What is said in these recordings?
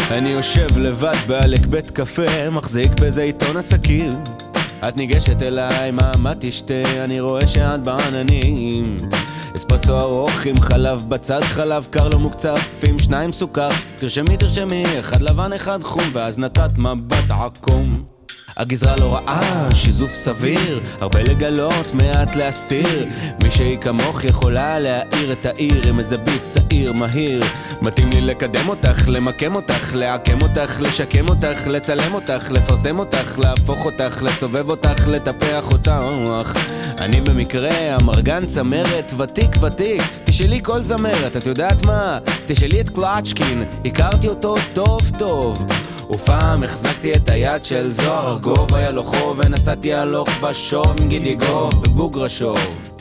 אני יושב לבד בעלק בית קפה, מחזיק באיזה עיתון עסקים. את ניגשת אליי, מה תשתה? אני רואה שאת בעננים. אספרסו ארוך עם חלב בצד, חלב קר לא מוקצף עם 2 סוכר. תרשמי, 1 לבן 1 חום, ואז נתת מבט עקום. הגזרה לא רעה, שיזוף סביר, הרבה לגלות, מעט להסתיר. מישהי כמוך יכולה להאיר את העיר עם איזה ביט צעיר מהיר. מתאים לי לקדם אותך, למקם אותך, לעקם אותך, לשקם אותך, לצלם אותך, לפרסם אותך, להפוך אותך, לסובב אותך, לטפח אותך. אני במקרה אמרגן צמרת, ותיק, תשאלי כל זמרת, את יודעת מה? תשאלי את קלצ'קין, הכרתי אותו טוב. ופעם החזקתי את היד של זוהר, גוב היה לו חוב, ונסעתי הלוך ושוב עם גידי גוב בבוגרשוב.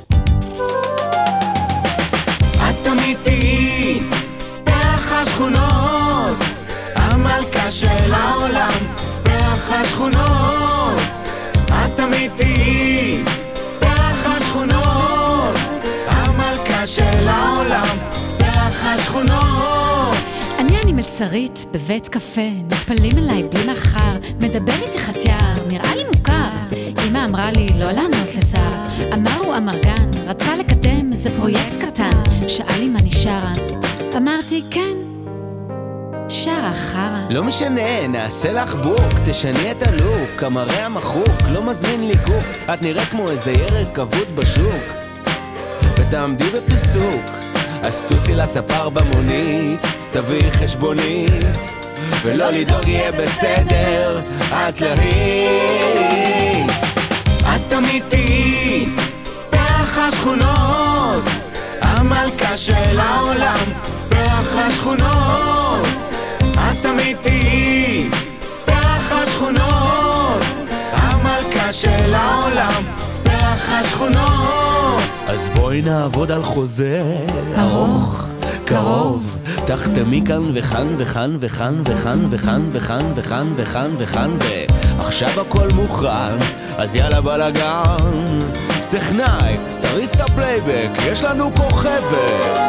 את אמיתי, פרח השכונות, המלכה של העולם, פרח השכונות. את אמיתי, פרח השכונות, המלכה של העולם, פרח השכונות. אני מלצרית בבית קפה, נטפלים אליי בלי מחר, מדבר איתי חתיאר, נראה לי מוכר. אמא אמרה לי לא לענות לשר, אמר הוא אמרגן, רצה לקדם איזה פרויקט קטן, שאל לי מה נשארה, אמרתי כן, שרה חרה. לא משנה, נעשה לך בוק, תשני את הלוק, המראה המחוק, לא מזמין לי קוק. את נראית כמו איזה ירק כבוד בשוק, ותעמדי בפיסוק, אז תוסי לספר במונית, תביא חשבונית, ולא לדאוג יהיה בסדר, את להיט. את אמיתי, פרח השכונות, המלכה של העולם, פרח השכונות. את אמיתי, פרח השכונות, המלכה של העולם, פרח השכונות. אז בואי נעבוד על חוזה ארוך, קרוב, תחתמי כאן וכאן וכאן וכאן וכאן וכאן וכאן וכאן וכאן וכאן, ועכשיו הכל מוכן, אז יאללה בלגן. טכנאי, תריץ את הפלייבק, יש לנו כוכבת.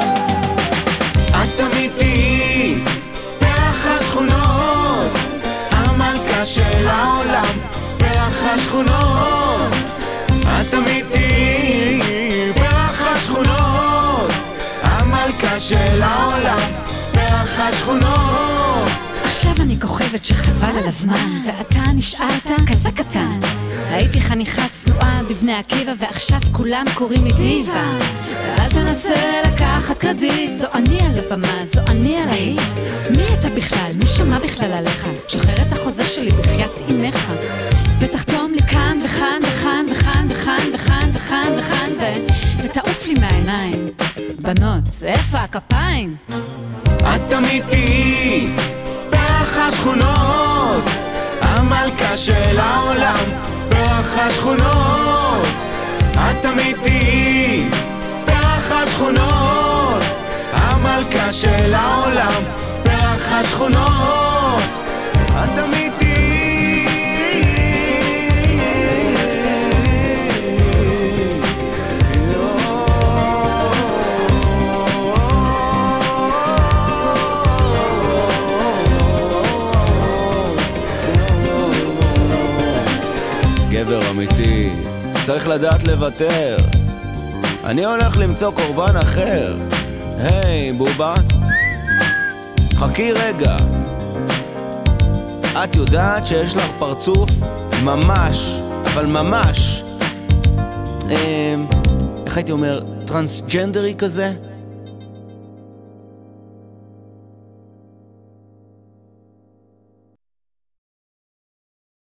את אמיתי, פרח השכונות, המלכה של העולם, פרח השכונות. את אמיתי, פרח השכונות, המלכה של העולם, פרח השכונות. עכשיו אני כוכבת שחבל על הזמן, ואתה נשארת כזה קטן. הייתי חניכה צנועה בבני עקיבא, ועכשיו כולם קוראים לי דיבה. אל תנסה לקחת קרדיט, זו אני על הבמה, זו אני על ההיט. מי אתה בכלל? מי שמע בכלל עליך? תשחרר את החוזה שלי בחיית אימך, ותחתום לי כאן וכאן וכאן וכאן וכאן וכאן וכאן וכאן ותעוף לי מהעיניים. בנות, איפה הכפיים? את אמיתי, פרח השכונות, המלכה של העולם, פרח השכונות. את אמיתי, פרח השכונות, המלכה של העולם, פרח השכונות. את אמיתי. גבר אמיתי, צריך לדעת לוותר. אני הולך למצוא קורבן אחר. היי בובה, חכי רגע. את יודעת שיש לך פרצוף ממש, אבל ממש איך הייתי אומר, טרנסג'נדרי כזה?